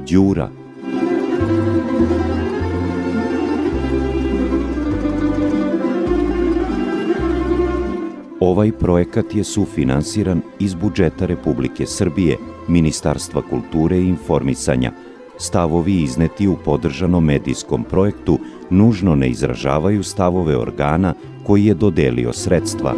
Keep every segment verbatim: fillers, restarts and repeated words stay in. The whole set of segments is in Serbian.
Đura. Ovaj projekat je sufinansiran iz budžeta Republike Srbije, Ministarstva kulture i informisanja. Stavovi izneti u podržanom medijskom projektu nužno ne izražavaju stavove organa koji je dodelio sredstva.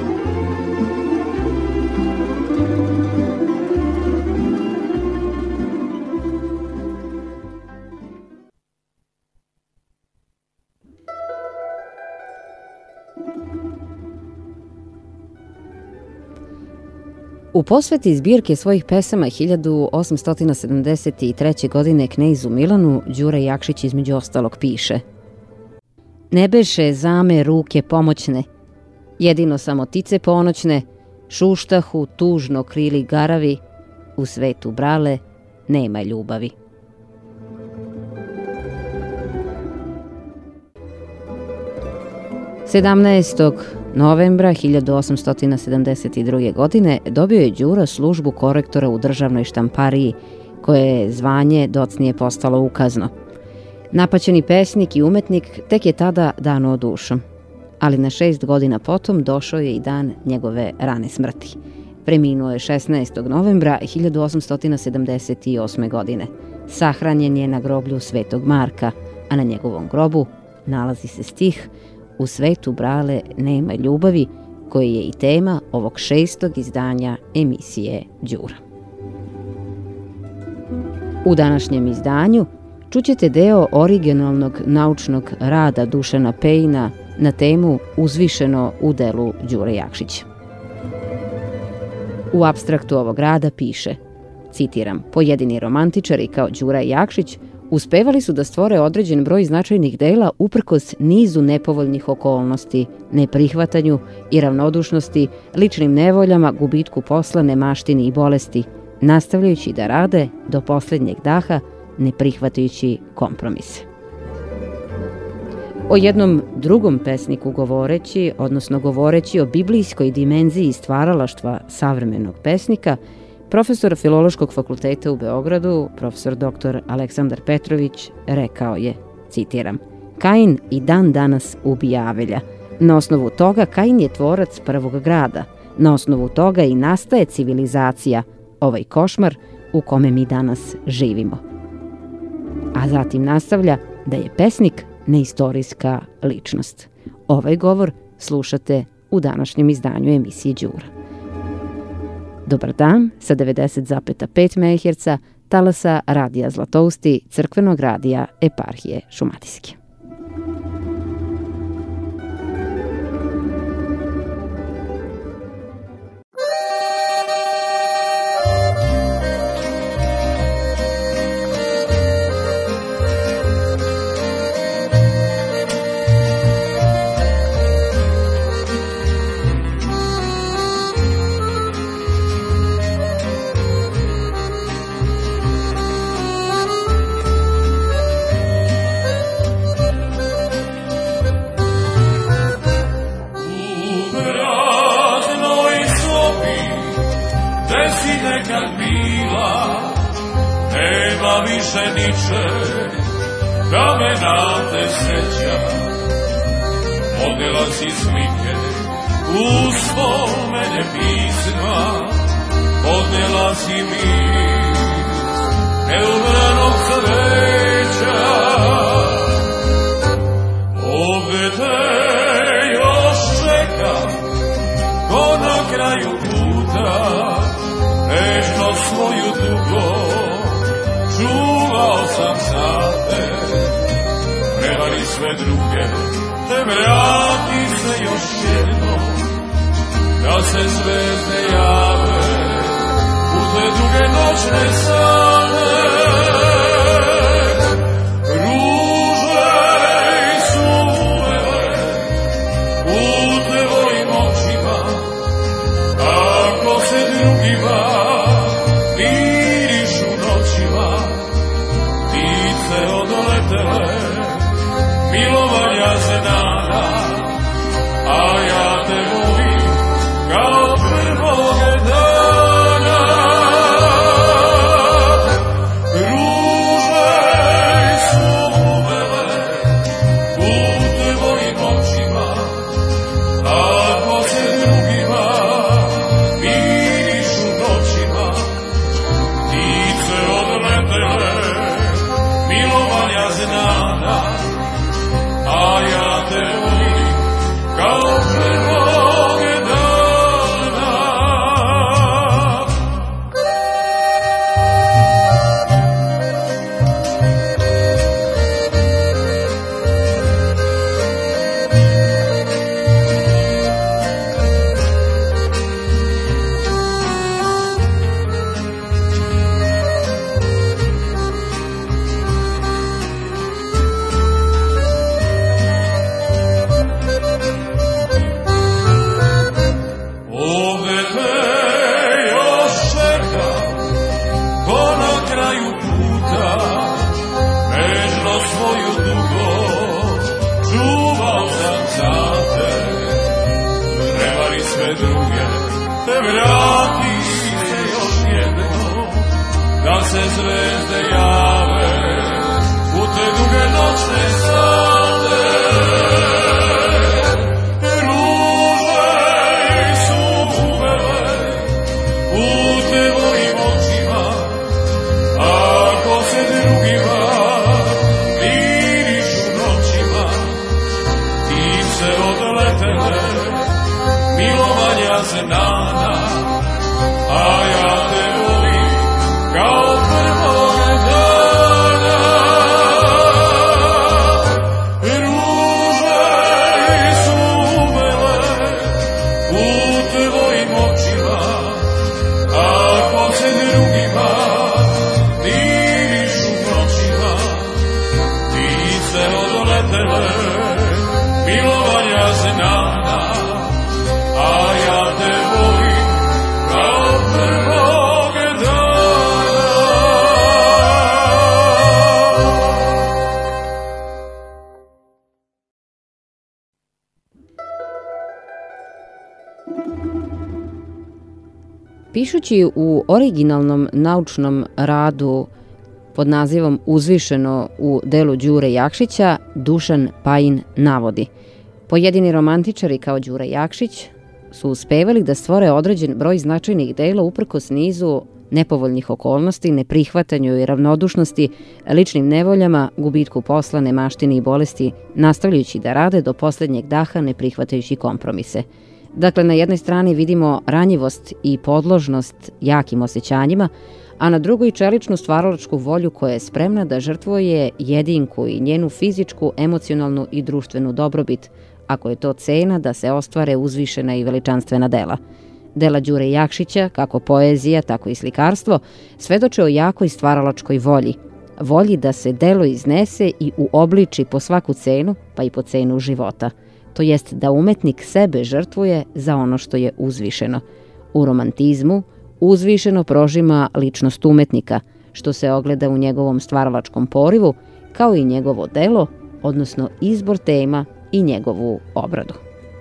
U posveti zbirke svojih pesama hiljadu osamsto sedamdeset treće. godine knezu Milanu, Đura Jakšić između ostalog piše: Ne beše zame ruke pomoćne, jedino samo tice ponoćne, šuštahu tužno krili garavi, u svetu brale nema ljubavi. sedamnaestog novembra hiljadu osamsto sedamdeset druge. godine dobio je Đura službu korektora u državnoj štampariji, koje je zvanje docnije postalo ukazno. Napaćeni pesnik i umetnik tek je tada dano dušom, ali na šest godina potom došao je i dan njegove rane smrti. Preminuo je šesnaestog novembra hiljadu osamsto sedamdeset osme. godine. Sahranjen je na groblju Svetog Marka, a na njegovom grobu nalazi se stih U svetu brale nema ljubavi, koji je i tema ovog šestog izdanja emisije Đura. U današnjem izdanju čućete deo originalnog naučnog rada Dušana Pejna na temu Uzvišeno u delu Đure Jakšića. U apstraktu ovog rada piše, citiram, pojedini romantičari kao Đura Jakšić uspevali su da stvore određen broj značajnih dela uprkos nizu nepovoljnih okolnosti, neprihvatanju i ravnodušnosti, ličnim nevoljama, gubitku posla, nemaštini i bolesti, nastavljajući da rade do poslednjeg daha, ne prihvatajući kompromise. O jednom drugom pesniku govoreći, odnosno govoreći o biblijskoj dimenziji stvaralaštva savremenog pesnika, profesor Filološkog fakulteta u Beogradu, profesor doktor Aleksandar Petrović, rekao je, citiram, Kain i dan danas ubija Avelja. Na osnovu toga Kain je tvorac prvog grada. Na osnovu toga i nastaje civilizacija, ovaj košmar u kome mi danas živimo. A zatim nastavlja da je pesnik neistorijska ličnost. Ovaj govor slušate u današnjem izdanju emisije Đura. Dobar dan sa devedeset zarez pet megaherca talasa radija Zlatousti, crkvenog radija Eparhije Šumadijske. tvoju dugo, čuvao sam za te. Prevari sve druge, te vrati se još jedno, da se zvezde jave u te duge noćne sate. Ruže su uvele u tvojim očima, ako se drugima miriš u noćima, ti se odletele milovanja znana, a ja te volim kao prvog dana. Ruže su uvele u tvojim očima, ako se drugima miriš u noćima, ti se odletele milovanja znana, a ja te volim kao prvog dana. Pišući u originalnom naučnom radu pod nazivom Uzvišeno u delu Đure Jakšića, Dušan Pajin navodi: pojedini romantičari kao Đura Jakšić su uspevali da stvore određen broj značajnih dela uprkos nizu nepovoljnih okolnosti, neprihvatanju i ravnodušnosti, ličnim nevoljama, gubitku posla, nemaštini i bolesti, nastavljajući da rade do poslednjeg daha ne prihvatajući kompromise. Dakle, na jednoj strani vidimo ranjivost i podložnost jakim osjećanjima, a na drugoj čeličnu stvaralačku volju koja je spremna da žrtvuje jedinku i njenu fizičku, emocionalnu i društvenu dobrobit, ako je to cena da se ostvare uzvišena i veličanstvena dela. Dela Đure Jakšića, kako poezija, tako i slikarstvo, svedoče o jakoj stvaralačkoj volji, volji da se delo iznese i uobliči po svaku cenu, pa i po cenu života. To jest da umetnik sebe žrtvuje za ono što je uzvišeno. U romantizmu uzvišeno prožima ličnost umetnika, što se ogleda u njegovom stvaralačkom porivu, kao i njegovo delo, odnosno izbor tema i njegovu obradu.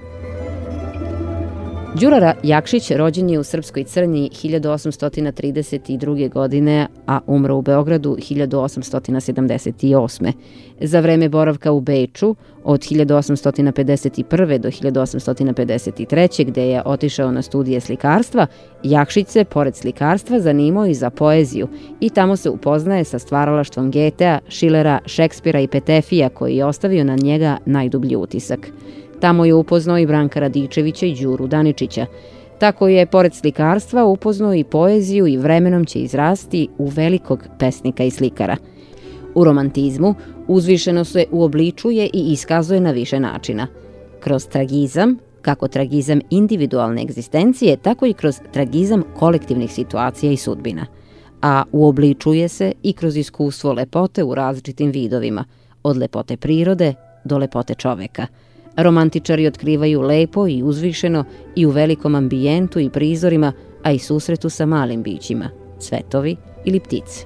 Đura Jakšić rođen je u Srpskoj Crnji hiljadu osamsto trideset druge. godine, a umro u Beogradu hiljadu osamsto sedamdeset osme. Za vreme boravka u Beču od hiljadu osamsto pedeset prve. do hiljadu osamsto pedeset treće. gde je otišao na studije slikarstva, Jakšić se, pored slikarstva, zanimao i za poeziju i tamo se upoznaje sa stvaralaštvom Getea, Šilera, Šekspira i Petefija, koji je ostavio na njega najdublji utisak. Tamo je upoznao i Branka Radičevića i Đuru Daničića. Tako je, pored slikarstva, upoznao i poeziju i vremenom će izrasti u velikog pesnika i slikara. U romantizmu uzvišeno se uobličuje i iskazuje na više načina. Kroz tragizam, kako tragizam individualne egzistencije, tako i kroz tragizam kolektivnih situacija i sudbina. A uobličuje se i kroz iskustvo lepote u različitim vidovima, od lepote prirode do lepote čoveka. Romantičari otkrivaju lepo i uzvišeno i u velikom ambijentu i prizorima, a i susretu sa malim bićima, cvetovi ili ptice.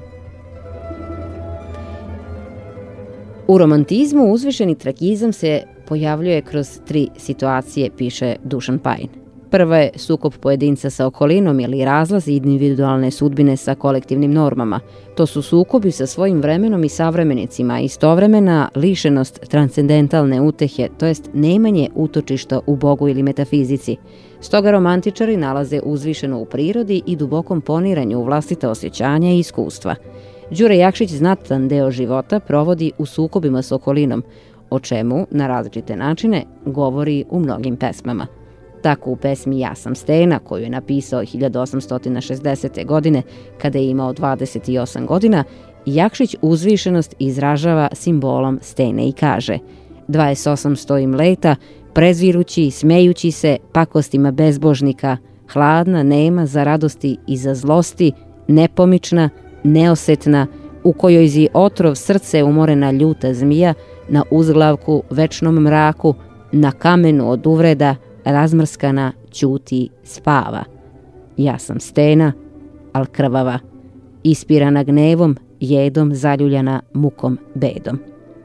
U romantizmu uzvišeni tragizam se pojavljuje kroz tri situacije, piše Dušan Pajin. Prva je sukob pojedinca sa okolinom ili razlaz individualne sudbine sa kolektivnim normama. To su sukobi sa svojim vremenom i savremenicima, istovremena lišenost transcendentalne utehe, to jest nemanje utočišta u Bogu ili metafizici. Stoga romantičari nalaze uzvišeno u prirodi i dubokom poniranju u vlastita osjećanja i iskustva. Đure Jakšić znatan deo života provodi u sukobima s okolinom, o čemu na različite načine govori u mnogim pesmama. Tako u pesmi Ja sam stena, koju je napisao hiljadu osamsto šezdesete. godine, kada je imao dvadeset osam godina, Jakšić uzvišenost izražava simbolom stene i kaže: dvadeset osam stojim leta, prezvirući, smejući se pakostima bezbožnika, hladna, nema za radosti i za zlosti, nepomična, neosetna, u kojoj zi otrov srce umorena ljuta zmija, na uzglavku večnom mraku, na kamenu od uvreda, razmrskana, ćuti, spava. Ja sam stena, al krvava, ispirana gnevom, jedom, zaljuljana mukom, bedom.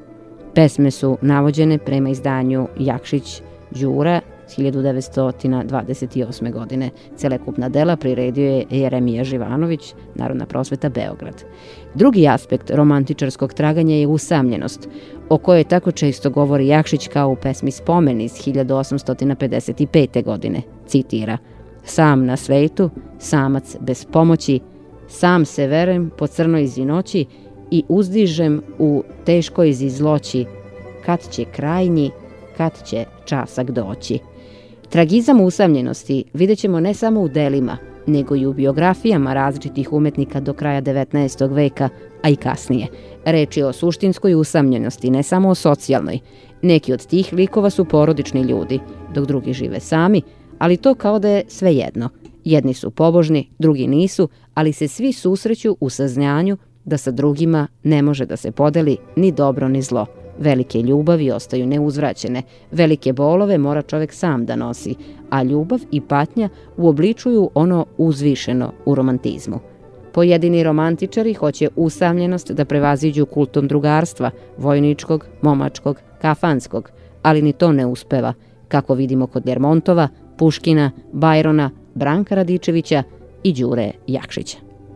Pesme su navođene prema izdanju Jakšić Đura hiljadu devetsto dvadeset osme. godine. Celokupna dela priredio je Jeremija Živanović, Narodna prosveta Beograd. Drugi aspekt romantičarskog traganja je usamljenost, o kojoj tako često govori Jakšić kao u pesmi Spomen iz hiljadu osamsto pedeset pete. godine. Citira: "Sam na svetu, samac bez pomoći, sam se verem po crnoj zinoći i uzdižem u teškoj zizloći, kad će krajnji, kad će časak doći." Tragizam usamljenosti vidjet ćemo ne samo u delima, nego i u biografijama različitih umetnika do kraja devetnaestog veka, a i kasnije. Reč je o suštinskoj usamljenosti, ne samo o socijalnoj. Neki od tih likova su porodični ljudi, dok drugi žive sami, ali to kao da je svejedno. Jedni su pobožni, drugi nisu, ali se svi susreću u saznanju da sa drugima ne može da se podeli ni dobro ni zlo. Velike ljubavi ostaju neuzvraćene, velike bolove mora čovek sam da nosi, a ljubav i patnja uobličuju ono uzvišeno u romantizmu. Pojedini romantičari hoće usamljenost da prevaziđu kultom drugarstva, vojničkog, momačkog, kafanskog, ali ni to ne uspeva, kako vidimo kod Lermontova, Puškina, Bajrona, Branka Radičevića i Đure Jakšića.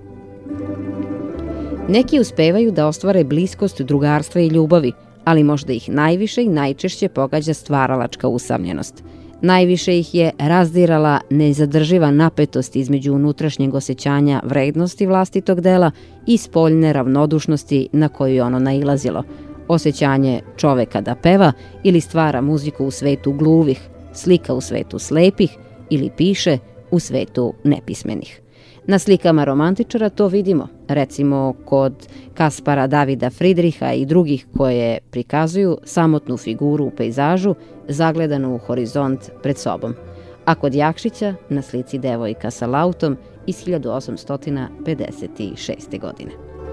Neki uspevaju da ostvare bliskost drugarstva i ljubavi, ali možda ih najviše i najčešće pogađa stvaralačka usamljenost. Najviše ih je razdirala nezadrživa napetost između unutrašnjeg osjećanja vrednosti vlastitog dela i spoljne ravnodušnosti na koju je ono nailazilo. Osjećanje čoveka da peva ili stvara muziku u svetu gluvih, slika u svetu slepih ili piše u svetu nepismenih. Na slikama romantičara to vidimo, recimo kod Kaspara Davida Fridriha i drugih koje prikazuju samotnu figuru u pejzažu zagledanu u horizont pred sobom, a kod Jakšića na slici devojka sa lautom iz hiljadu osamsto pedeset šeste. godine.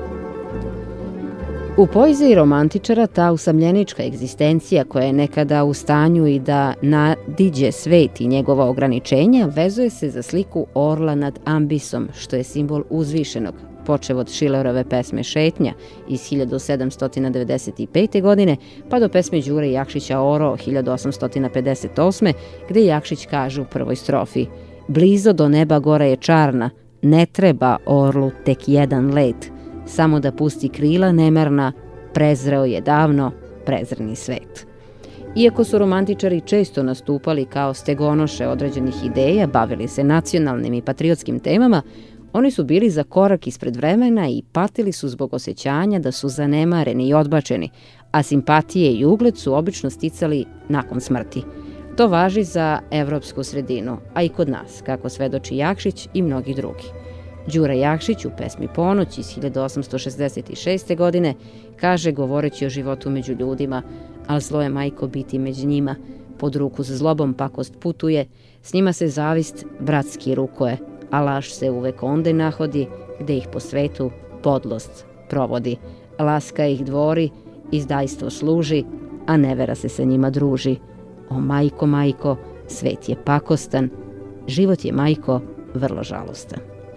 U poeziji romantičara ta usamljenička egzistencija koja je nekada u stanju i da nadiđe svet i njegova ograničenja vezuje se za sliku orla nad ambisom, što je simbol uzvišenog, počev od Šilerove pesme Šetnja iz hiljadu sedamsto devedeset pete. godine pa do pesme Đure Jakšića Oro hiljadu osamsto pedeset osme. gde Jakšić kaže u prvoj strofi: "Blizo do neba gora je čarna, ne treba orlu tek jedan let, samo da pusti krila nemerna, prezreo je davno prezreni svet." Iako su romantičari često nastupali kao stegonoše određenih ideja, bavili se nacionalnim i patriotskim temama, oni su bili za korak ispred vremena i patili su zbog osjećanja da su zanemareni i odbačeni, a simpatije i ugled su obično sticali nakon smrti. To važi za evropsku sredinu, a i kod nas, kako svedoči Jakšić i mnogi drugi. Đura Jakšić u pesmi Ponoć iz hiljadu osamsto šezdeset šeste. godine kaže, govoreći o životu među ljudima: "Al zlo je, majko, biti među njima, pod ruku s zlobom pakost putuje, s njima se zavist bratski rukoje, a laž se uvek onde nahodi, gde ih po svetu podlost provodi. Laska ih dvori, izdajstvo služi, a nevera se sa njima druži. O majko, majko, svet je pakostan, život je, majko, vrlo žalostan."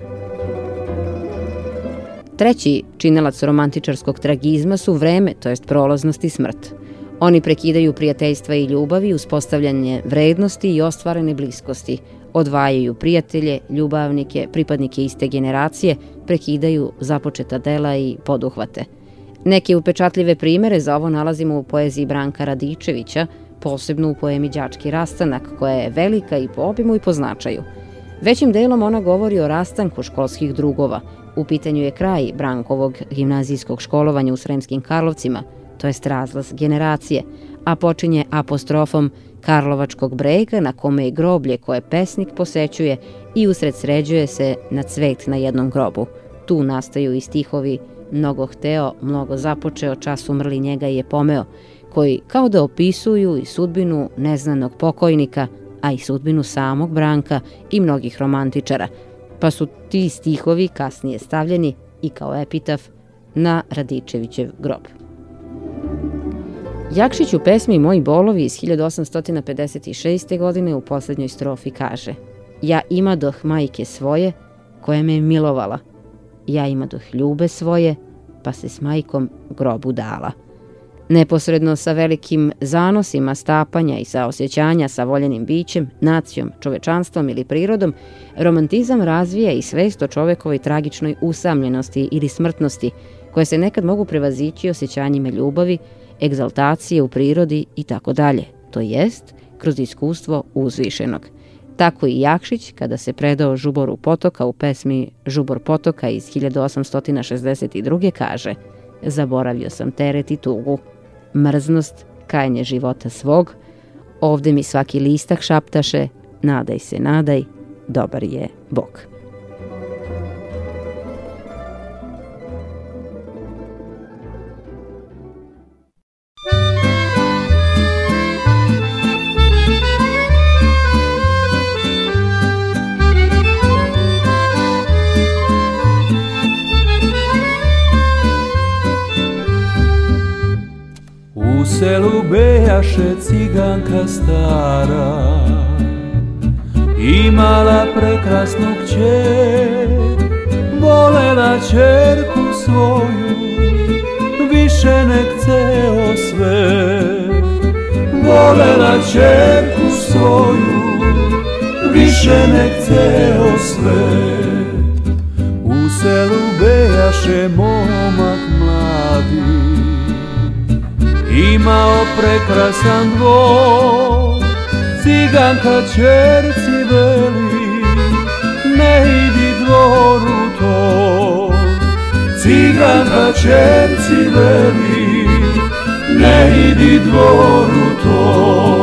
Treći činilac romantičarskog tragizma su vreme, to jest prolaznost i smrt. Oni prekidaju prijateljstva i ljubavi, uspostavljanje vrednosti i ostvarene bliskosti, odvajaju prijatelje, ljubavnike, pripadnike iste generacije, prekidaju započeta dela i poduhvate. Neke upečatljive primere za ovo nalazimo u poeziji Branka Radičevića, posebno u poemi Đački rastanak, koja je velika i po obimu i po značaju. Većim delom ona govori o rastanku školskih drugova. U pitanju je kraj Brankovog gimnazijskog školovanja u Sremskim Karlovcima, to jest razlaz generacije, a počinje apostrofom Karlovačkog brega na kome je groblje koje pesnik posećuje i usred sređuje se na cvet na jednom grobu. Tu nastaju i stihovi "Mnogo hteo, mnogo započeo, čas umrli njega je pomeo", koji kao da opisuju i sudbinu neznanog pokojnika, a i sudbinu samog Branka i mnogih romantičara, pa su ti stihovi kasnije stavljeni i kao epitaf na Radičevićev grob. Jakšić u pesmi Moji bolovi iz hiljadu osamsto pedeset šeste. godine u poslednjoj strofi kaže: "Ja imadoh majke svoje, koja me je milovala. Ja imadoh ljube svoje, pa se s majkom grobu dala." Neposredno sa velikim zanosima stapanja i saosjećanja sa voljenim bićem, nacijom, čovečanstvom ili prirodom, romantizam razvija i svest o čovekovoj tragičnoj usamljenosti ili smrtnosti, koje se nekad mogu prevazići osjećanjima ljubavi, egzaltacije u prirodi i tako dalje, to jest kroz iskustvo uzvišenog. Tako i Jakšić, kada se predao žuboru potoka u pesmi Žubor potoka iz hiljadu osamsto šezdeset druge. kaže: zaboravio sam teret i tugu, mrznost, kajanje života svog, ovde mi svaki listak šaptaše, nadaj se, nadaj, dobar je Bog. U selu bejaše ciganka stara, imala prekrasnu kćer, volela ćerku svoju više nek ceo svet. Volela ćerku svoju više nek ceo svet. U selu bejaše momak mladi, imao prekrasan dvor. Ciganka ćerci veli, ne idi dvoru to. Ciganka ćerci veli, ne idi dvoru to.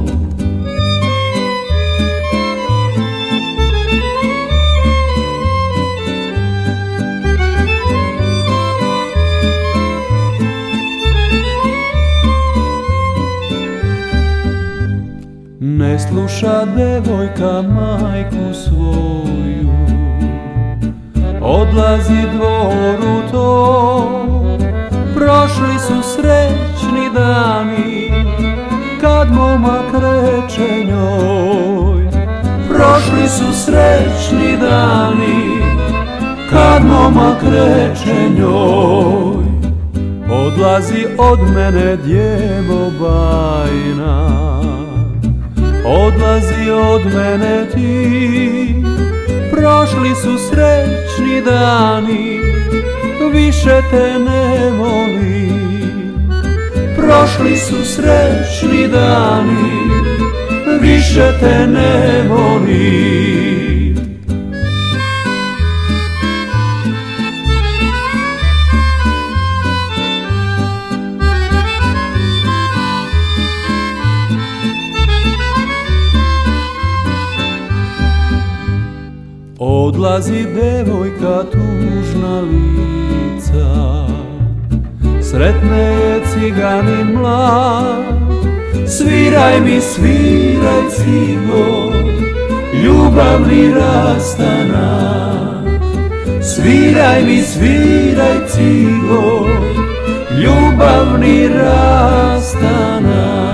Ne sluša devojka majku svoju, odlazi dvoru to. Prošli su srećni dani, kad momak reče njoj. Prošli su srećni dani, kad momak reče njoj. Odlazi od mene djevo bajna, odlazi od mene ti. Prošli su srećni dani, više te ne volim. Prošli su srećni dani, više te ne volim. Odlazi devojka tužna lica, sretne je ciganin mlad. Sviraj mi, sviraj cigo, ljubavni rastanak. Sviraj mi, sviraj cigo, ljubavni rastanak.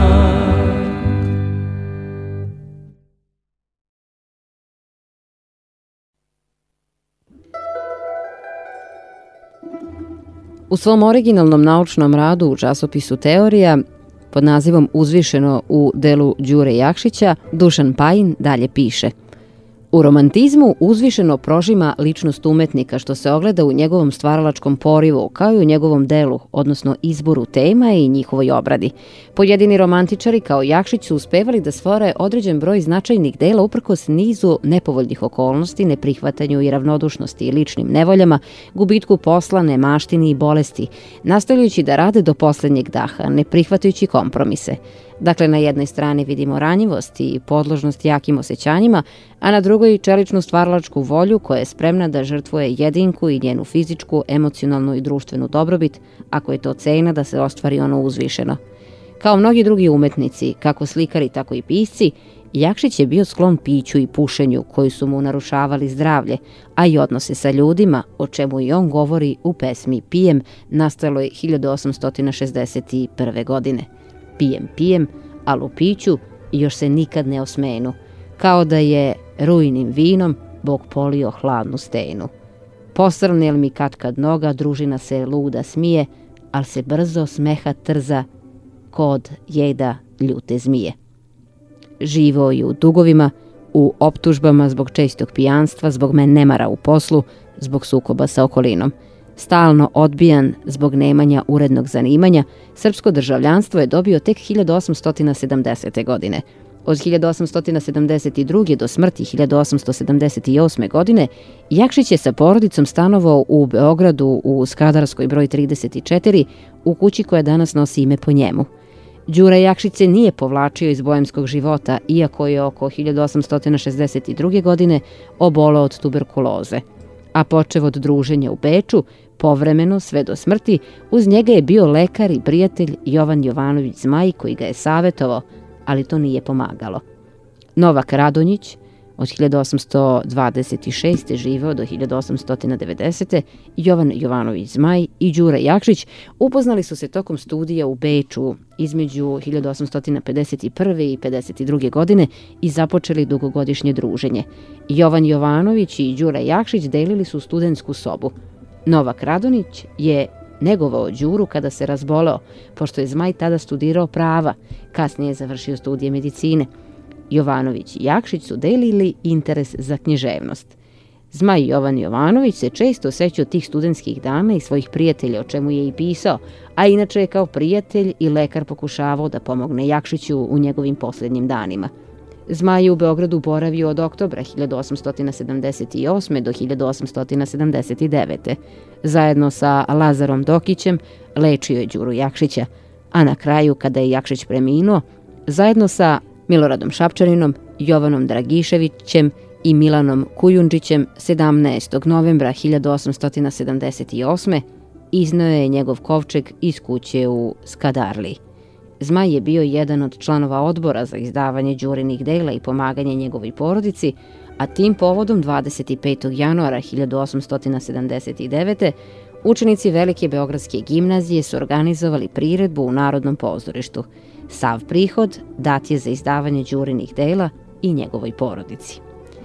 U svom originalnom naučnom radu u časopisu Teorija pod nazivom Uzvišeno u delu Đure Jakšića, Dušan Pajin dalje piše: u romantizmu uzvišeno prožima ličnost umetnika, što se ogleda u njegovom stvaralačkom porivu, kao i u njegovom delu, odnosno izboru tema i njihovoj obradi. Pojedini romantičari kao Jakšić su uspevali da stvore određen broj značajnih dela uprkos nizu nepovoljnih okolnosti, neprihvatanju i ravnodušnosti i ličnim nevoljama, gubitku posla, nemaštini i bolesti, nastavljajući da rade do poslednjeg daha, ne prihvatajući kompromise. Dakle, na jednoj strani vidimo ranjivost i podložnost jakim osjećanjima, a na drugoj čeličnu stvaralačku volju koja je spremna da žrtvuje jedinku i njenu fizičku, emocionalnu i društvenu dobrobit, ako je to cena da se ostvari ono uzvišeno. Kao mnogi drugi umetnici, kako slikari, tako i pisci, Jakšić je bio sklon piću i pušenju koji su mu narušavali zdravlje, a i odnose sa ljudima, o čemu i on govori u pesmi Pijem, nastaloj hiljadu osamsto šezdeset prve. godine. Pijem, pijem, al u piću još se nikad ne osmenu, kao da je rujnim vinom Bog polio hladnu stenu. Posrne li mi katkad noga, družina se luda smije, ali se brzo smeha trza kod jeda ljute zmije. Živo je u dugovima, u optužbama zbog čestog pijanstva, zbog nemara u poslu, zbog sukoba sa okolinom. Stalno odbijan zbog nemanja urednog zanimanja, srpsko državljanstvo je dobio tek hiljadu osamsto sedamdesete. godine. Od hiljadu osamsto sedamdeset druge. do smrti hiljadu osamsto sedamdeset osme. godine Jakšić je sa porodicom stanovao u Beogradu u Skadarskoj broj trideset četiri, u kući koja danas nosi ime po njemu. Đura Jakšić se nije povlačio iz bojemskog života, iako je oko hiljadu osamsto šezdeset druge. godine oboleo od tuberkuloze. A počev od druženja u Beču, povremeno, sve do smrti, uz njega je bio lekar i prijatelj Jovan Jovanović Zmaj, koji ga je savjetovao, ali to nije pomagalo. Novak Radonjić, od hiljadu osamsto dvadeset šeste. živeo do hiljadu osamsto devedesete. Jovan Jovanović Zmaj i Đura Jakšić upoznali su se tokom studija u Beču između hiljadu osamsto pedeset prve. i pedeset druge. godine i započeli dugogodišnje druženje. Jovan Jovanović i Đura Jakšić delili su studentsku sobu. Novak Radonjić je negovao Đuru kada se razboleo, pošto je Zmaj tada studirao prava, kasnije je završio studije medicine. Jovanović i Jakšić su delili interes za književnost. Zmaj Jovan Jovanović se često sećao tih studentskih dana i svojih prijatelja, o čemu je i pisao, a inače je kao prijatelj i lekar pokušavao da pomogne Jakšiću u njegovim posljednjim danima. Zmaj je u Beogradu boravio od oktobra hiljadu osamsto sedamdeset osme. do hiljadu osamsto sedamdeset devete. Zajedno sa Lazarom Dokićem lečio je Đuru Jakšića, a na kraju, kada je Jakšić preminuo, zajedno sa Miloradom Šapčaninom, Jovanom Dragiševićem i Milanom Kujundžićem sedamnaestog novembra hiljadu osamsto sedamdeset osme. izneo je njegov kovčeg iz kuće u Skadarliji. Zmaj je bio jedan od članova odbora za izdavanje Đurinih dela i pomaganje njegovoj porodici, a tim povodom dvadeset petog januara hiljadu osamsto sedamdeset devete. učenici Velike Beogradske gimnazije su organizovali priredbu u Narodnom pozorištu. Sav prihod dat je za izdavanje Đurinih dela i njegovoj porodici.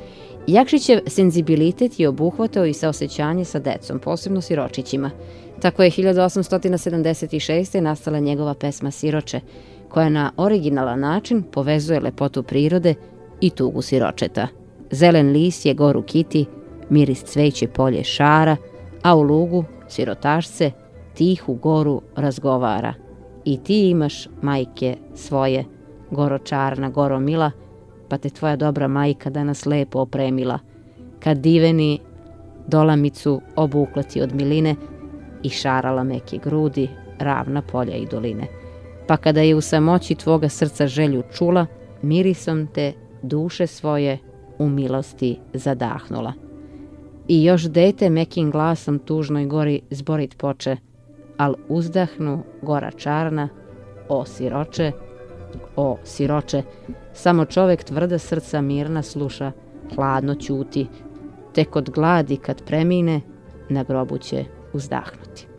Jakšićev senzibilitet je obuhvatao i saosećanje sa decom, posebno siročićima. Tako je hiljadu osamsto sedamdeset šeste. nastala njegova pesma Siroče, koja na originalan način povezuje lepotu prirode i tugu siročeta. Zelen lis je goru kiti, miris cveće polje šara, a u lugu sirotašce tihu goru razgovara. I ti imaš, majke svoje, goro čarna, goro mila, pa te tvoja dobra majka danas lepo opremila. Kad diveni dolamicu obukla ti od miline i šarala meke grudi, ravna polja i doline. Pa kada je u samoći tvoga srca želju čula, mirisom te duše svoje u milosti zadahnula. I još dete mekim glasom tužnoj gori zborit poče, al uzdahnu gora čarna, o siroče, o siroče, samo čovek tvrda srca mirna sluša, hladno ćuti, tek od gladi kad premine, na grobu će uzdahnuti.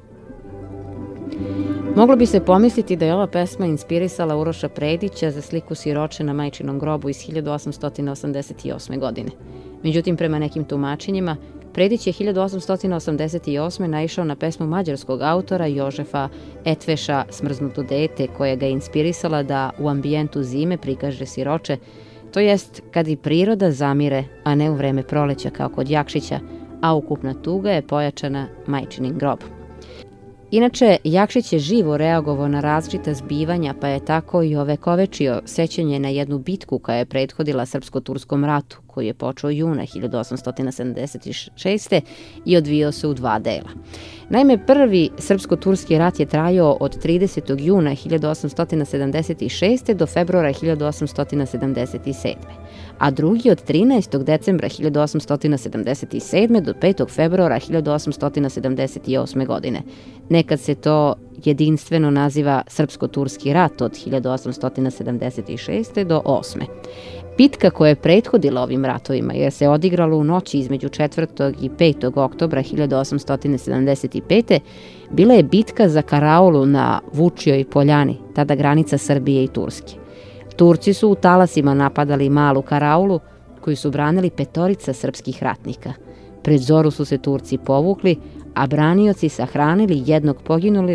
Moglo bi se pomisliti da je ova pesma inspirisala Uroša Predića za sliku Siroče na majčinom grobu iz hiljadu osamsto osamdeset osme. godine. Međutim, prema nekim tumačenjima, Predić je hiljadu osamsto osamdeset osme. naišao na pesmu mađarskog autora Jožefa Etveša Smrznuto dete, koja ga je inspirisala da u ambijentu zime prikaže siroče, to jest kad i priroda zamire, a ne u vreme proleća kao kod Jakšića, a ukupna tuga je pojačana majčinim grobom. Inače, Jakšić je živo reagovao na različita zbivanja, pa je tako i ovekovečio sećanje na jednu bitku koja je prethodila Srpsko-turskom ratu, koji je počeo juna hiljadu osamsto sedamdeset šeste. i odvijao se u dva dela. Naime, prvi Srpsko-turski rat je trajao od tridesetog juna hiljadu osamsto sedamdeset šeste. do februara hiljadu osamsto sedamdeset sedme. a drugi od trinaestog decembra hiljadu osamsto sedamdeset sedme. do petog februara hiljadu osamsto sedamdeset osme. godine. Nekad se to jedinstveno naziva Srpsko-turski rat od hiljadu osamsto sedamdeset šeste. do osme. Bitka koja je prethodila ovim ratovima je se odigrala u noći između četvrtog i petog oktobra hiljadu osamsto sedamdeset pete. bila je bitka za Karaulu na Vučijoj poljani, tada granica Srbije i Turske. Turci su u talasima napadali malu Karaulu, koju su branili petorica srpskih ratnika. Pred zoru su se Turci povukli, a branioci sahranili jednog poginulog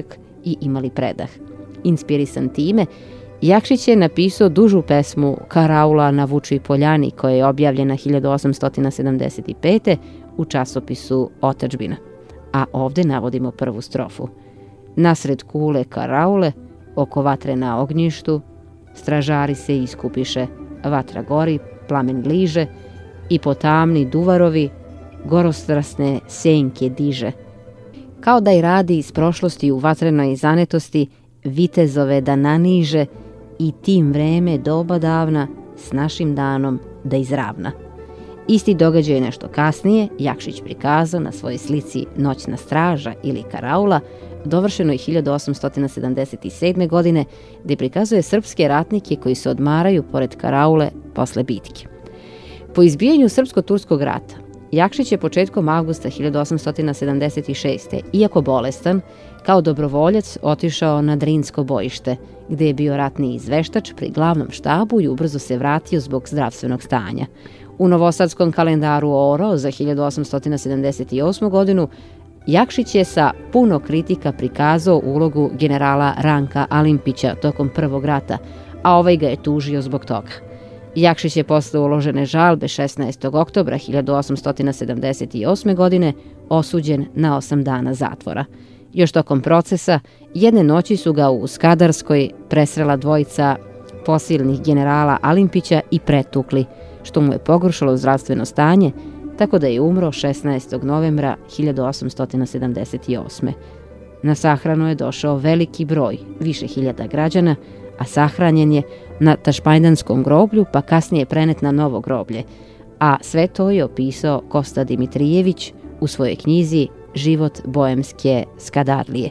i imali predah. Inspirisan time, Jakšić je napisao dužu pesmu Karaula na Vučoj poljani, koja je objavljena hiljadu osamsto sedamdeset pete. u časopisu Otadžbina. A ovde navodimo prvu strofu. Nasred kule karaule, oko vatre na ognjištu, stražari se iskupiše, vatra gori, plamen liže, i po tamni duvarovi gorostrasne senke diže. Kao da i radi iz prošlosti u vatrenoj zanetosti, vitezove da naniže i tim vreme doba davna s našim danom da izravna. Isti događaj nešto kasnije Jakšić prikazao na svojoj slici Noćna straža ili Karaula, dovršenoj hiljadu osamsto sedamdeset sedme. godine, gde prikazuje srpske ratnike koji se odmaraju pored Karaule posle bitke. Po izbijanju Srpsko-turskog rata, Jakšić je početkom avgusta hiljadu osamsto sedamdeset šeste. iako bolestan, kao dobrovoljac otišao na Drinsko bojište, gde je bio ratni izveštač pri glavnom štabu i ubrzo se vratio zbog zdravstvenog stanja. U novosadskom kalendaru Oro za hiljadu osamsto sedamdeset osmu. godinu Jakšić je sa puno kritika prikazao ulogu generala Ranka Alimpića tokom prvog rata, a ovaj ga je tužio zbog toga. Jakšić je posle uložene žalbe šesnaestog oktobra hiljadu osamsto sedamdeset osme. godine osuđen na osam dana zatvora. Još tokom procesa, jedne noći su ga u Skadarskoj presrela dvojica posilnih generala Alimpića i pretukli, što mu je pogoršalo zdravstveno stanje, tako da je umro šesnaestog novembra hiljadu osamsto sedamdeset osme. Na sahranu je došao veliki broj, više hiljada građana, a sahranjen je na Tašpajdanskom groblju, pa kasnije prenet na novo groblje, a sve to je opisao Kosta Dimitrijević u svojoj knjizi Život boemske Skadarlije.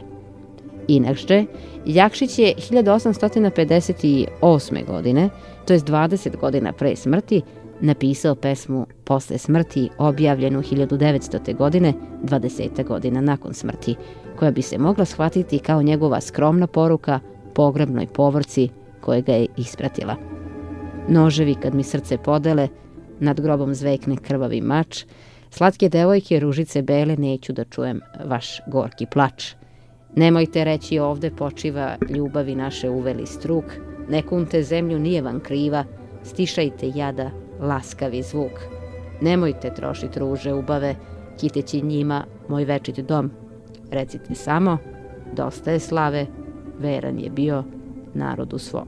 Inače, Jakšić je hiljadu osamsto pedeset osme. godine, to je dvadeset godina pre smrti, napisao pesmu Posle smrti, objavljenu hiljadu devetstote. godine, dvadeset godina nakon smrti, koja bi se mogla shvatiti kao njegova skromna poruka pogrebnoj povorci koja ga je ispratila. Noževi kad mi srce podele, nad grobom zvekne krvavi mač, slatke devojke, ružice bele, neću da čujem vaš gorki plač. Nemojte reći ovde počiva ljubavi naše uveli struk, ne kunte zemlju nije vam kriva, stišajte jada laskavi zvuk. Nemojte trošit ruže ubave, kiteći njima moj večit dom. Recite samo, dosta je slave, veran je bio narodu svom.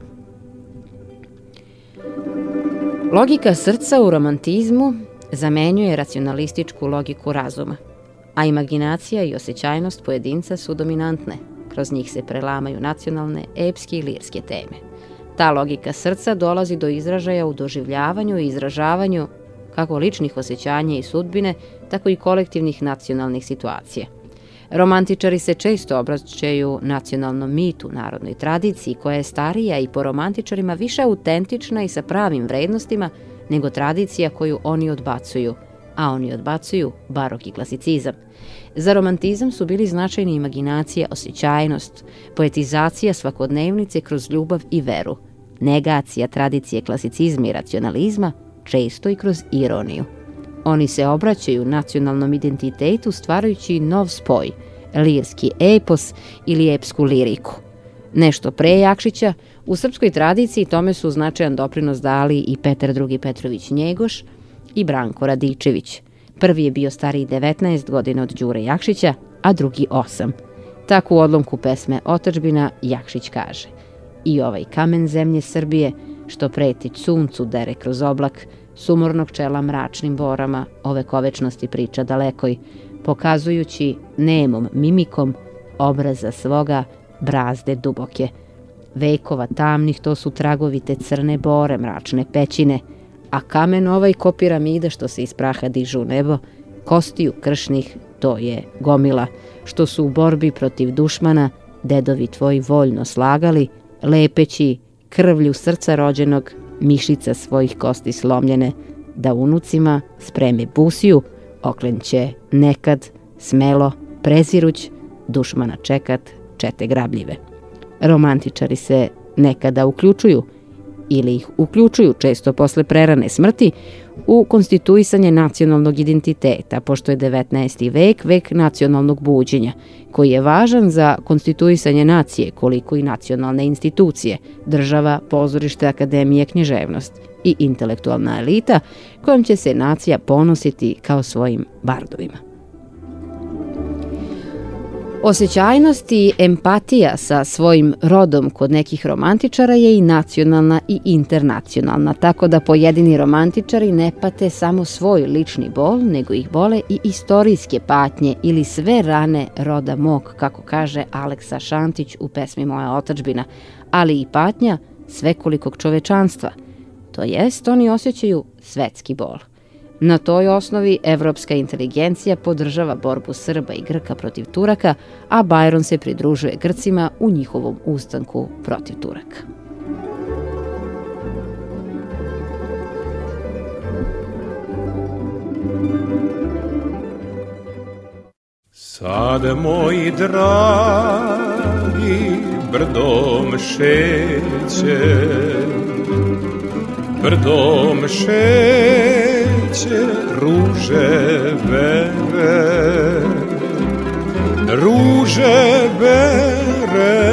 Logika srca u romantizmu zamenjuje racionalističku logiku razuma, a imaginacija i osjećajnost pojedinca su dominantne. Kroz njih se prelamaju nacionalne, epske i lirske teme. Ta logika srca dolazi do izražaja u doživljavanju i izražavanju kako ličnih osjećanja i sudbine, tako i kolektivnih nacionalnih situacija. Romantičari se često obraćaju nacionalnom mitu, narodnoj tradiciji, koja je starija i po romantičarima više autentična i sa pravim vrednostima nego tradicija koju oni odbacuju, a oni odbacuju barok i klasicizam. Za romantizam su bili značajni imaginacija, osjećajnost, poetizacija svakodnevnice kroz ljubav i veru, negacija tradicije klasicizma i racionalizma, često i kroz ironiju. Oni se obraćaju nacionalnom identitetu stvarajući nov spoj, lirski epos ili epsku liriku. Nešto pre Jakšića, u srpskoj tradiciji tome su značajan doprinos dali i Petar drugi Petrović Njegoš i Branko Radičević. Prvi je bio stariji devetnaest godina od Đure Jakšića, a drugi osam. Tako u odlomku pesme Otadžbina Jakšić kaže: i ovaj kamen zemlje Srbije, što preti suncu dere kroz oblak, sumornog čela mračnim borama, ove kovečnosti priča dalekoj, pokazujući nemom mimikom obraza svoga brazde duboke. Vekova tamnih to su tragovi te crne bore, mračne pećine, a kamen ovaj ko piramida što se iz praha dižu u nebo, kostiju kršnih to je gomila, što su u borbi protiv dušmana dedovi tvoji voljno slagali, lepeći krvlju srca rođenog mišica svojih kosti slomljene, da unucima spreme busiju, oklenće nekad, smelo, preziruć, dušmana čekat čete grabljive. Romantičari se nekada uključuju ili ih uključuju često posle prerane smrti u konstituisanje nacionalnog identiteta, pošto je devetnaesti vek vek nacionalnog buđenja, koji je važan za konstituisanje nacije, koliko i nacionalne institucije, država, pozorište, akademije, književnost i intelektualna elita, kojom će se nacija ponositi kao svojim bardovima. Osjećajnost i empatija sa svojim rodom kod nekih romantičara je i nacionalna i internacionalna, tako da pojedini romantičari ne pate samo svoj lični bol, nego ih bole i istorijske patnje ili sve rane roda mog, kako kaže Aleksa Šantić u pesmi Moja otadžbina, ali i patnja svekolikog čovečanstva, to jest oni osjećaju svetski bol. Na toj osnovi evropska inteligencija podržava borbu Srba i Grka protiv Turaka, a Bajron se pridružuje Grcima u njihovom ustanku protiv Turaka. Sad moji dragi brdom šeće, brdom šeće ruževe, ruže bere,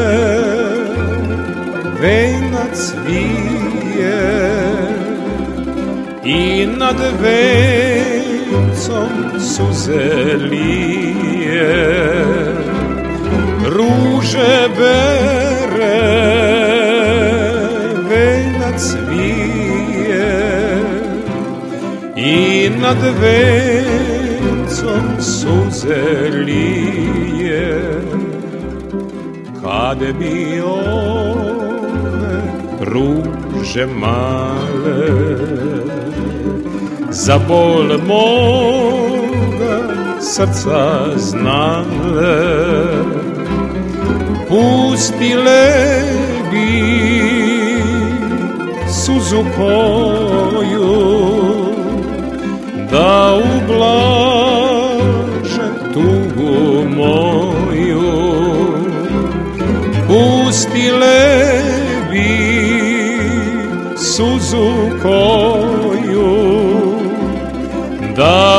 venac vije i nad vencom suze lije, ruže bere, venac vije i nad vencom suze lije. Kad bi ove ruže male za bol moga srca znale, pustile bi suzu koju da ublaže tugu moju, pustile bi suzu koju da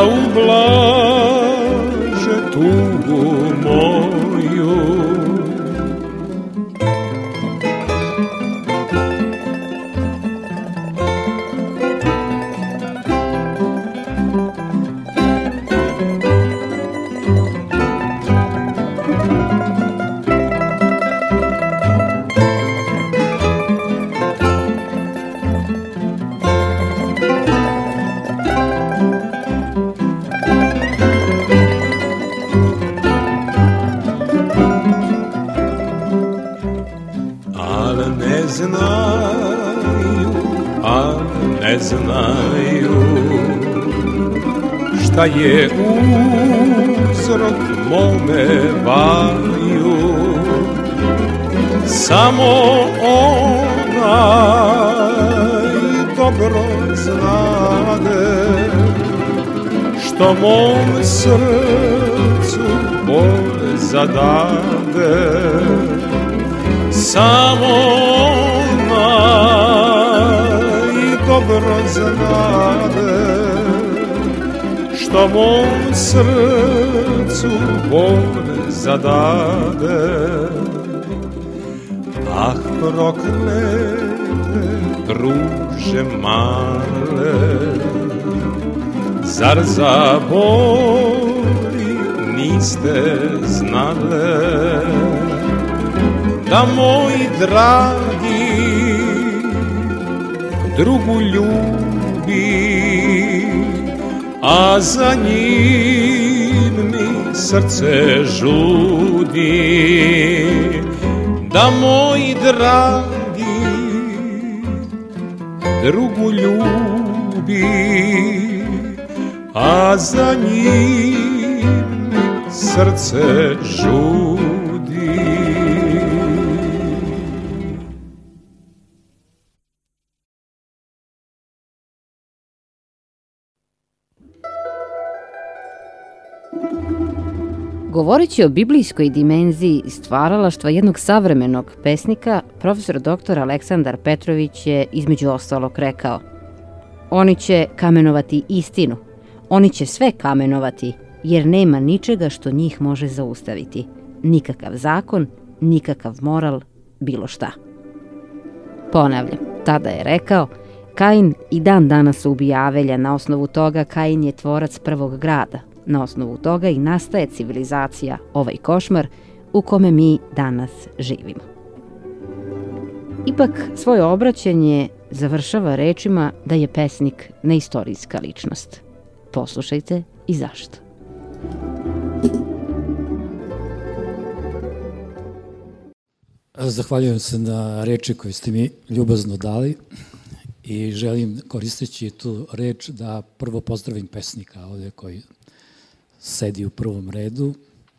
ublaže tugu moju. Ne znaju šta je uzrok mome vaju, samo onaj dobro znade što mom srcu bol zadade, samo onaj dobro znade što mom srcu bol zadade. Ah, proklete ruže male, zar za boli niste znale da moj dragi drugu ljubi, a za njim mi srce žudi, da moj dragi drugu ljubi, a za njim mi srce žudi. Govoreći o biblijskoj dimenziji stvaralaštva jednog savremenog pesnika, profesor doktor Aleksandar Petrović je između ostalog rekao: oni će kamenovati istinu, oni će sve kamenovati, jer nema ničega što njih može zaustaviti. Nikakav zakon, nikakav moral, bilo šta. Ponavljam, tada je rekao, Kain i dan danas ubija Avelja, na osnovu toga Kain je tvorac prvog grada, na osnovu toga i nastaje civilizacija, ovaj košmar u kome mi danas živimo. Ipak svoje obraćanje završava rečima da je pesnik neistorijska ličnost. Poslušajte i zašto. Zahvaljujem se na reči koje ste mi ljubazno dali i želim, koristeći tu reč, da prvo pozdravim pesnika ovde koji sedi u prvom redu,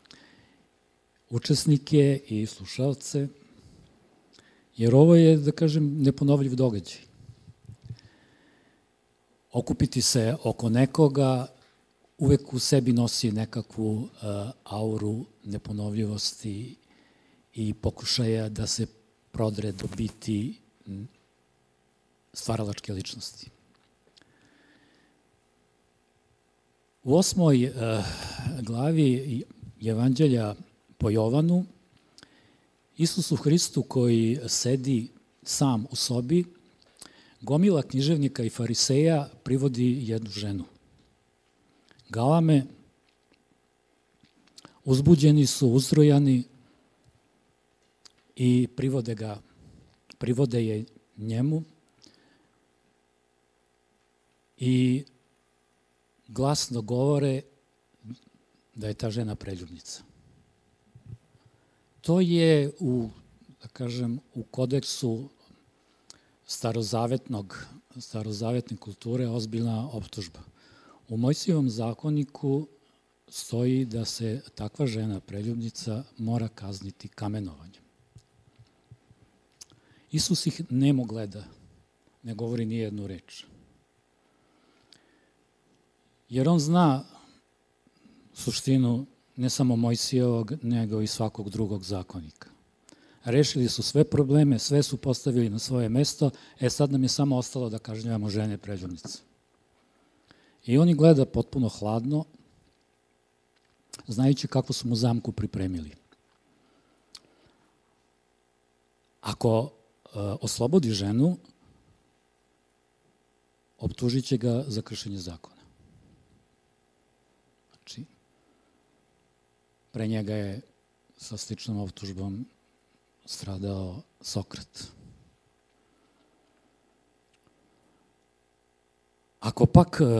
učesnike i slušalce, jer ovo je, da kažem, neponovljiv događaj. Okupiti se oko nekoga uvek u sebi nosi nekakvu uh, auru neponovljivosti i pokušaja da se prodre do biti stvaralačke ličnosti. U osmoj uh, glavi Evanđelja po Jovanu, Isusu Hristu koji sedi sam u sobi, gomila književnika i fariseja privodi jednu ženu. Galame, uzbuđeni su, uzrojani i privode ga, privode je njemu i glasno govore da je ta žena preljubnica. To je u, da kažem, u kodeksu starozavetnog, starozavetne kulture ozbiljna optužba. U Mojsijevom zakoniku stoji da se takva žena preljubnica mora kazniti kamenovanjem. Isus ih nemo gleda, ne govori ni jednu reč. Jer on zna suštinu ne samo Mojsijevog, nego i svakog drugog zakonika. Rešili su sve probleme, sve su postavili na svoje mesto, e sad nam je samo ostalo da kažnjavamo žene preljubnice. I on ih gleda potpuno hladno, znajući kako su mu zamku pripremili. Ako uh, oslobodi ženu, optužit će ga za kršenje zakona. Znači, pre njega je sa sličnom optužbom stradao Sokrat. Ako pak e,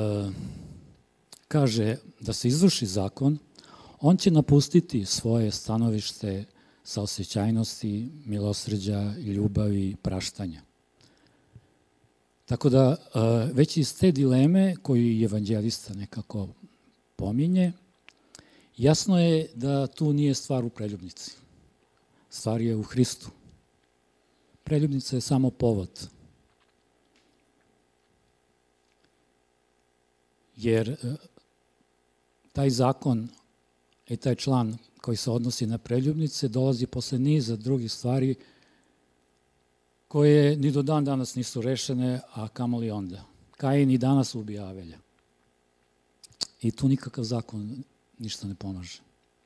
kaže da se izvrši zakon, on će napustiti svoje stanovište saosećajnosti, milosrđa, ljubavi, praštanja. Tako da, e, već iz te dileme koju evanđelista nekako pominje, jasno je da tu nije stvar u preljubnici. Stvar je u Hristu. Preljubnica je samo povod. Jer taj zakon i taj član koji se odnosi na preljubnice dolazi posle niza drugih stvari koje ni do dan danas nisu rešene, a kamoli onda. Kain i danas ubija Avelja. I tu nikakav zakon ništa ne pomaže.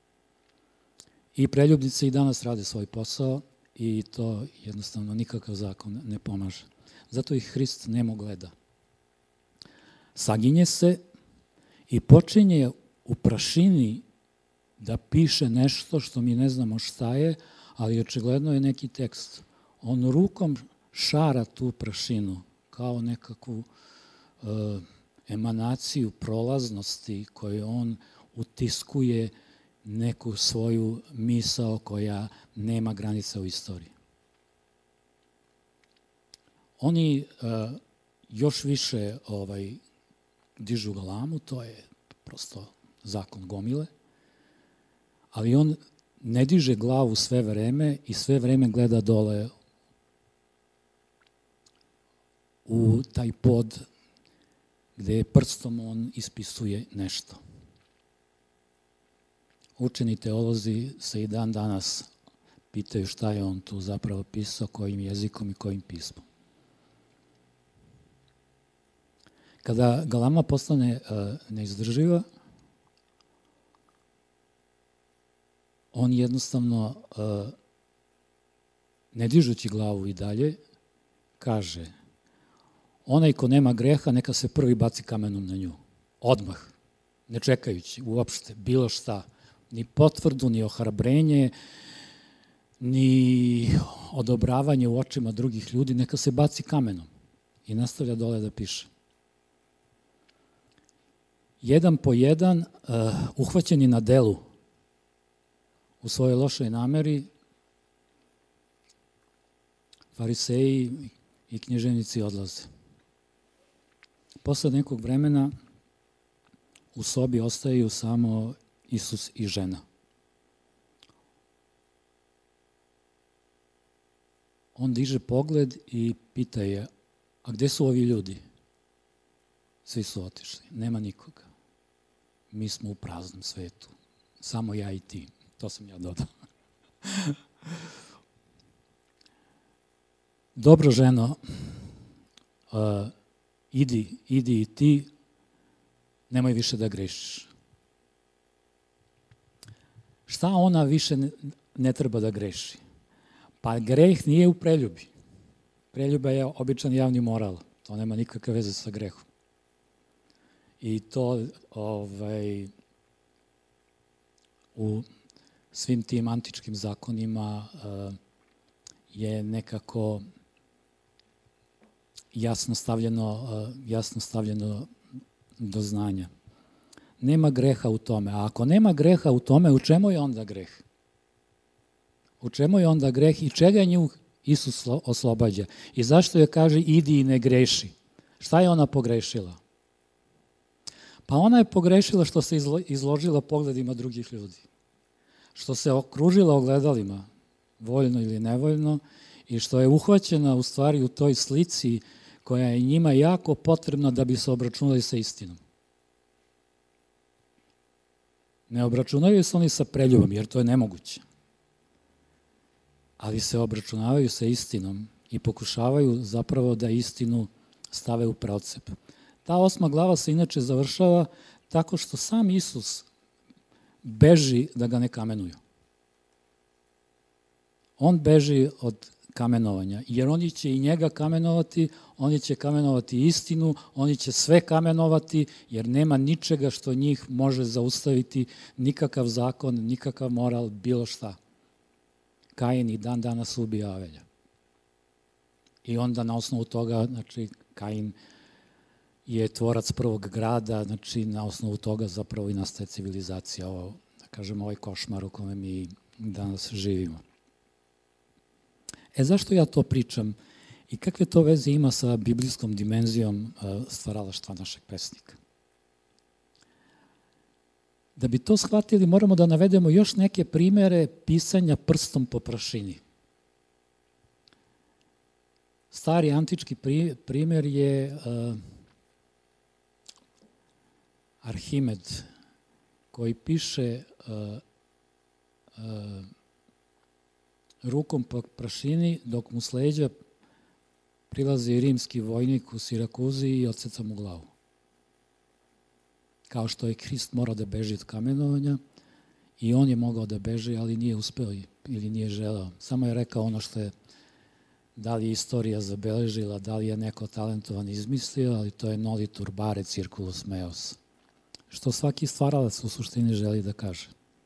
I preljubnice i danas rade svoj posao i to jednostavno nikakav zakon ne pomaže. Zato ih Hrist nemo gleda. Saginje se i počinje u prašini da piše nešto što mi ne znamo šta je, ali očigledno je neki tekst. On rukom šara tu prašinu kao nekakvu e, emanaciju prolaznosti koju on utiskuje neku svoju misao koja nema granica u istoriji. Oni e, još više ovaj, dižu galamu, to je prosto zakon gomile, ali on ne diže glavu sve vreme i sve vreme gleda dole u taj pod gde prstom on ispisuje nešto. učeni teolozi se i dan danas pitaju šta je on tu zapravo pisao, kojim jezikom i kojim pismom. Kada galama postane uh, neizdrživa, on jednostavno, uh, ne dižući glavu i dalje, kaže: onaj ko nema greha, neka se prvi baci kamenom na nju. Odmah, ne čekajući uopšte bilo šta, ni potvrdu, ni ohrabrenje, ni odobravanje u očima drugih ljudi, neka se baci kamenom. I nastavlja dole da piše. Jedan po jedan, uh, uhvaćeni na delu u svojoj lošoj nameri, fariseji i književnici odlaze. Posle nekog vremena u sobi ostaju samo Isus i žena. On diže pogled i pita je: a gde su ovi ljudi? Svi su otišli, nema nikoga. Mi smo u praznom svetu, samo ja i ti. To sam ja dodao. Dobro, ženo, uh, idi, idi i ti, nemoj više da grešiš. Šta ona više ne, ne treba da greši? Pa greh nije u preljubi. Preljuba je običan javni moral. To nema nikakve veze sa grehom. I to ovaj, u svim tim antičkim zakonima uh, je nekako jasno stavljeno, uh, jasno stavljeno do znanja. Nema greha u tome. A ako nema greha u tome, u čemu je onda greh? U čemu je onda greh i čega nju Isus oslobađa? I zašto joj kaže idi i ne greši? Šta je ona pogrešila? Pa ona je pogrešila što se izložila pogledima drugih ljudi. Što se okružila ogledalima, voljno ili nevoljno, i što je uhvaćena u stvari u toj slici koja je njima jako potrebna da bi se obračunali sa istinom. Ne obračunaju se oni sa preljubom, jer to je nemoguće. Ali se obračunavaju sa istinom i pokušavaju zapravo da istinu stave u procep. Ta osma glava se inače završava tako što sam Isus beži da ga ne kamenuju. On beži od kamenovanja, jer oni će i njega kamenovati, oni će kamenovati istinu, oni će sve kamenovati, jer nema ničega što njih može zaustaviti, nikakav zakon, nikakav moral, bilo šta. Kain i dan danas ubija Avelja. I onda na osnovu toga, znači, Kain je tvorac prvog grada, znači na osnovu toga zapravo i nastaje civilizacija, ovo, da kažem, ovaj košmar u kome mi danas živimo. E, zašto ja to pričam i kakve to veze ima sa biblijskom dimenzijom stvaralaštva našeg pesnika? Da bi to shvatili, moramo da navedemo još neke primere pisanja prstom po prašini. Stari antički primer je uh, Arhimed, koji piše uh, uh, rukom po prašini, dok mu s leđa prilazi rimski vojnik u Sirakuzi i odseca mu glavu. Kao što je Hrist morao da beži od kamenovanja i on je mogao da beži, ali nije uspeo ili nije želeo. Samo je rekao ono što je, da li je istorija zabeležila, da li je neko talentovan izmislio, ali to je noli turbare circulus meos. Što svaki stvaralac u suštini želi da kaže.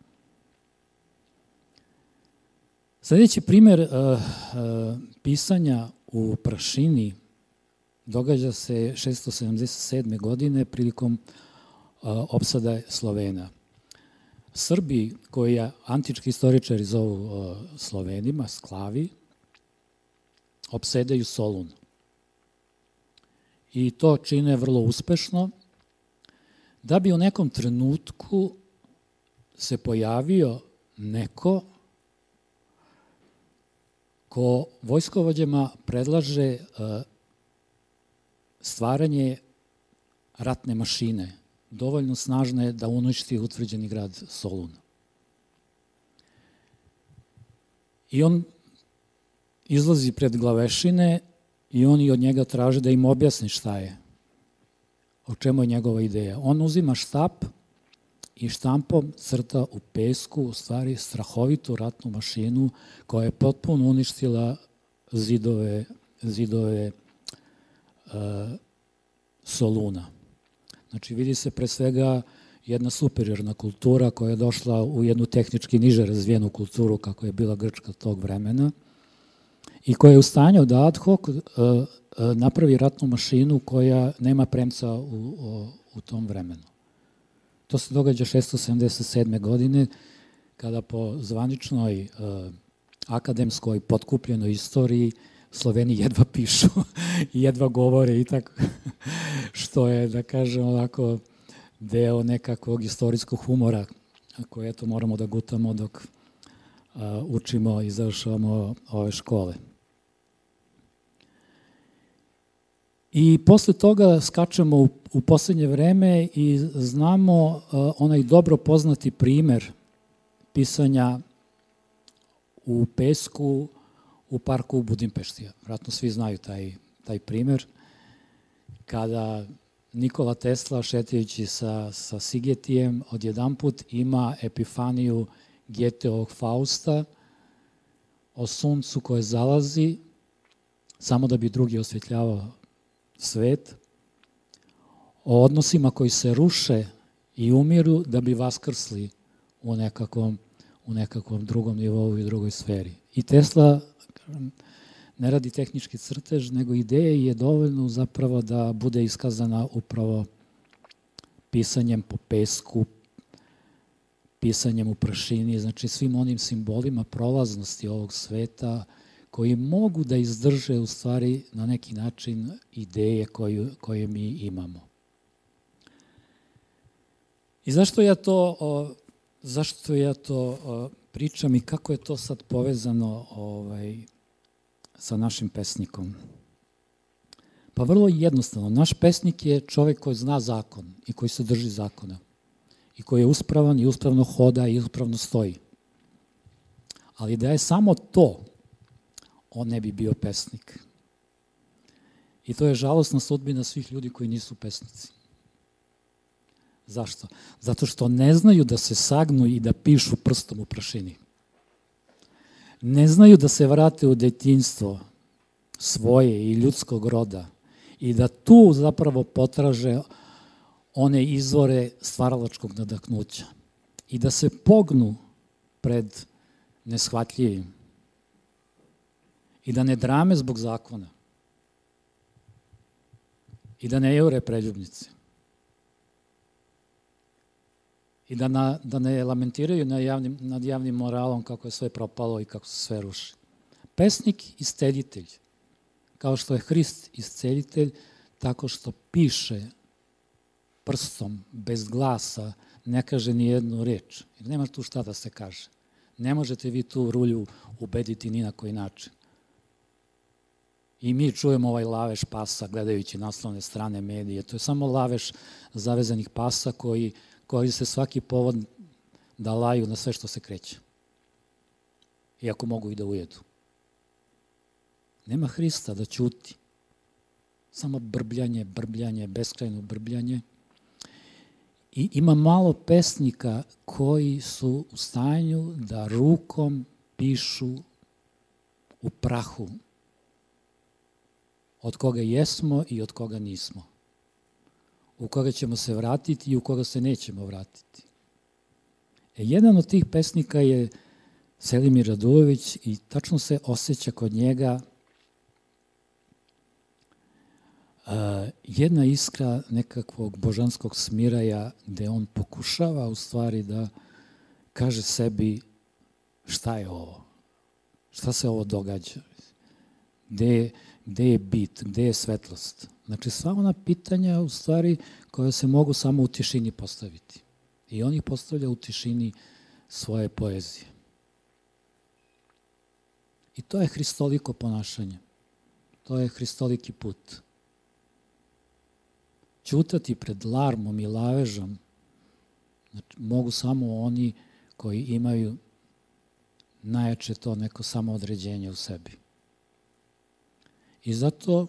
Sljedeći primer uh, uh, pisanja u prašini događa se šesto sedamdeset sedme. godine prilikom uh, opsade Slovena. Srbi, koji antički istoričari zovu uh, Slovenima, sklavi, opsedaju Solun. I to čine vrlo uspešno, da bi u nekom trenutku se pojavio neko ko vojskovođama predlaže stvaranje ratne mašine, dovoljno snažne da uništi utvrđeni grad Solun. I on izlazi pred glavešine i oni od njega traže da im objasni šta je, o čemu je njegova ideja. On uzima štap i štampom crta u pesku, u stvari, strahovitu ratnu mašinu koja je potpuno uništila zidove, zidove uh, Soluna. Znači, vidi se pre svega jedna superiorna kultura koja je došla u jednu tehnički niže razvijenu kulturu kako je bila Grčka tog vremena i koja je u stanju da ad hoc uh, uh, napravi ratnu mašinu koja nema premca u, u, u tom vremenu. To se događa šesto sedamdeset sedme. godine, kada po zvaničnoj uh, akademskoj potkupljenoj istoriji Sloveni jedva pišu i jedva govore i tako, što je, da kažem, ovako deo nekakvog istorijskog humora koje eto moramo da gutamo dok uh, učimo i završavamo ove škole. I posle toga skačemo u, u poslednje vreme i znamo uh, onaj dobro poznati primer pisanja u pesku u parku u Budimpešti. Vratno svi znaju taj, taj primer. Kada Nikola Tesla, šetajući sa, sa Sigetijem, odjedanput ima epifaniju Geteovog Fausta o suncu koje zalazi samo da bi drugi osvetljavao svet, o odnosima koji se ruše i umiru da bi vaskrsli u nekakvom, u nekakvom drugom nivou i drugoj sferi. I Tesla ne radi tehnički crtež, nego ideja je dovoljno zapravo da bude iskazana upravo pisanjem po pesku, pisanjem u prašini, znači svim onim simbolima prolaznosti ovog sveta koji mogu da izdrže u stvari na neki način ideje koju, koje mi imamo. I zašto ja to, o, zašto ja to o, pričam i kako je to sad povezano ovaj, sa našim pesnikom? Pa vrlo jednostavno. Naš pesnik je čovek koji zna zakon i koji se drži zakona i koji je uspravan i uspravno hoda i uspravno stoji. Ali da je samo to, on ne bi bio pesnik. I to je žalosna sudbina svih ljudi koji nisu pesnici. Zašto? Zato što ne znaju da se sagnu i da pišu prstom u prašini. Ne znaju da se vrate u detinjstvo svoje i ljudskog roda i da tu zapravo potraže one izvore stvaralačkog nadahnuća i da se pognu pred neshvatljivim i da ne drame zbog zakona i da ne jure preljubnice i da, na, da ne lamentiraju nad javnim, nad javnim moralom kako je sve propalo i kako se sve ruši. Pesnik isceljitelj, kao što je Hrist isceljitelj, tako što piše prstom, bez glasa, ne kaže ni jednu reč. Jer nema tu šta da se kaže. Ne možete vi tu rulju ubediti ni na koji način. I mi čujemo ovaj lavež pasa gledajući naslovne strane medije. To je samo lavež zavezanih pasa koji koji se svaki povod da laju na sve što se kreće. Iako mogu i da ujedu. Nema Hrista da ćuti. Samo brbljanje, brbljanje, beskrajno brbljanje. I ima malo pesnika koji su u stanju da rukom pišu u prahu od koga jesmo i od koga nismo. U koga ćemo se vratiti i u koga se nećemo vratiti. E, jedan od tih pesnika je Selimir Radulović i tačno se osjeća kod njega uh, jedna iskra nekakvog božanskog smiraja gde on pokušava u stvari da kaže sebi šta je ovo, šta se ovo događa, gde je, gde je bit, gde je svetlost. Znači, sva ona pitanja, u stvari, koja se mogu samo u tišini postaviti. I on ih postavlja u tišini svoje poezije. I to je hristoliko ponašanje. To je hristoliki put. Ćutati pred larmom i lavežom znači, mogu samo oni koji imaju najjače to neko samoodređenje u sebi. I zato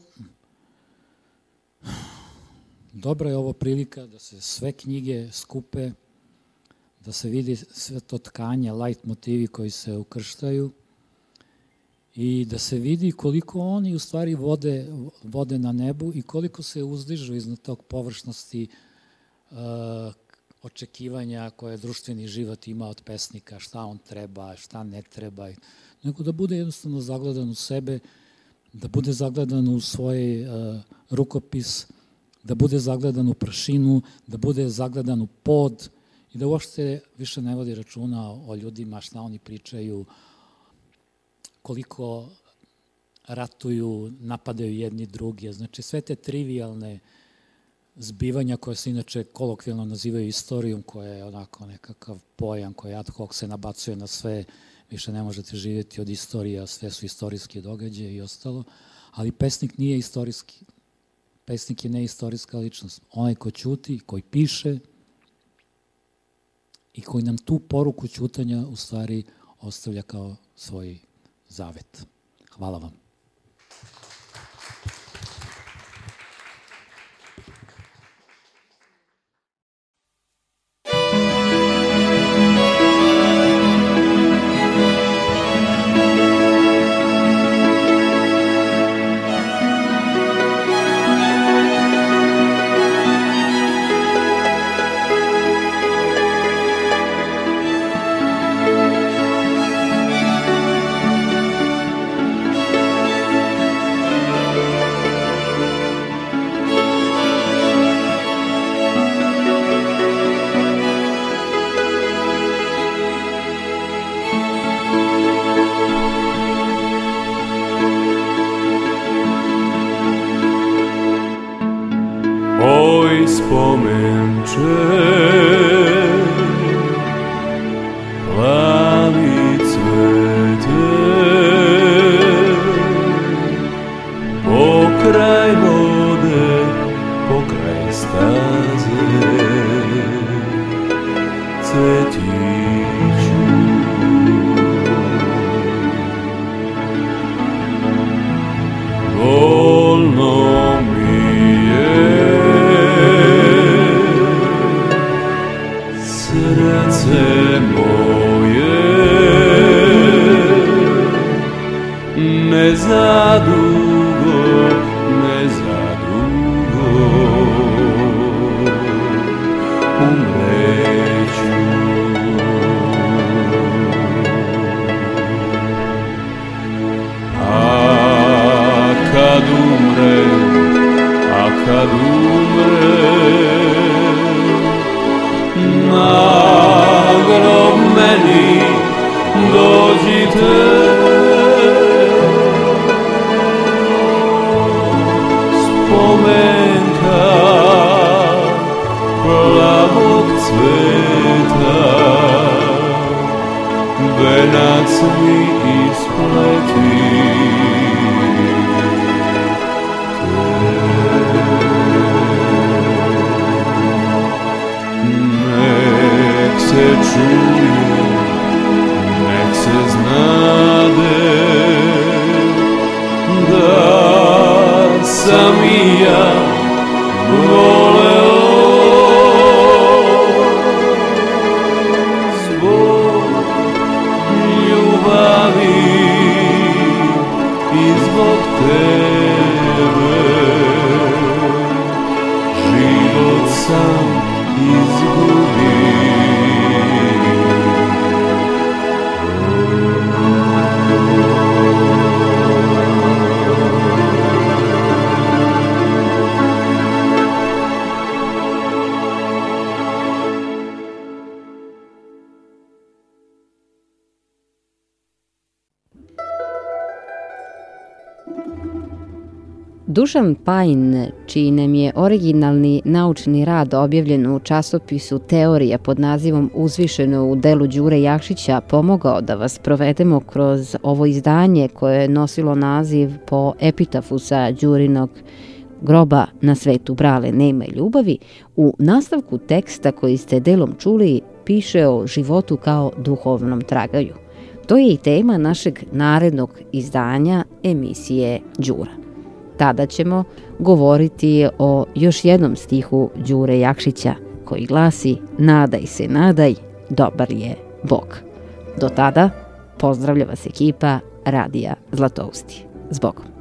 dobra je ovo prilika da se sve knjige skupe, da se vidi sve to tkanje, light motivi koji se ukrštaju i da se vidi koliko oni u stvari vode, vode na nebu i koliko se uzdižu iznad tog površnosti uh, očekivanja koje društveni život ima od pesnika, šta on treba, šta ne treba, nego da bude jednostavno zagledan u sebe, da bude zagledan u svoj uh, rukopis, da bude zagledan u prašinu, da bude zagledan u pod i da uopšte više ne vodi računa o ljudima, šta oni pričaju, koliko ratuju, napadaju jedni drugi. Znači sve te trivialne zbivanja koje se inače kolokvijalno nazivaju istorijom, koja je onako nekakav pojam koji ad hoc se nabacuje na sve, više ne možete živjeti od istorije, a sve su istorijski događaje i ostalo, ali pesnik nije istorijski. Pesnik je neistorijska ličnost. Onaj ko ćuti, koji piše i koji nam tu poruku ćutanja u stvari ostavlja kao svoj zavet. Hvala vam. Dušan Pajin, čiji nam je originalni naučni rad objavljen u časopisu Teorija pod nazivom Uzvišeno u delu Đure Jakšića, pomogao da vas provedemo kroz ovo izdanje koje je nosilo naziv po epitafu sa Đurinog groba Na svetu brale nema i ljubavi, u nastavku teksta koji ste delom čuli piše o životu kao duhovnom tragaju. To je i tema našeg narednog izdanja emisije Đura. Tada ćemo govoriti o još jednom stihu Đure Jakšića koji glasi: nadaj se, nadaj, dobar je Bog. Do tada, pozdravlja vas ekipa Radija Zlatousti. S Bogom.